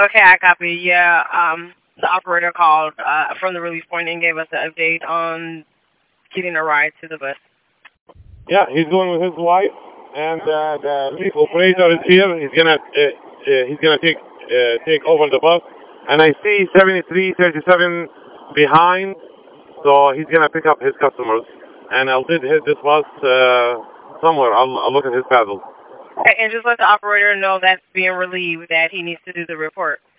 Okay, I copy. Yeah, the operator called from the release point and gave us an update on getting a ride to the bus. Yeah, he's going with his wife, and the lead operator is here. He's gonna take over the bus, and I see 7337 behind, so he's gonna pick up his customers, and I'll hit this bus somewhere. I'll look at his paddle. Okay, and just let the operator know that's being relieved that he needs to do the report.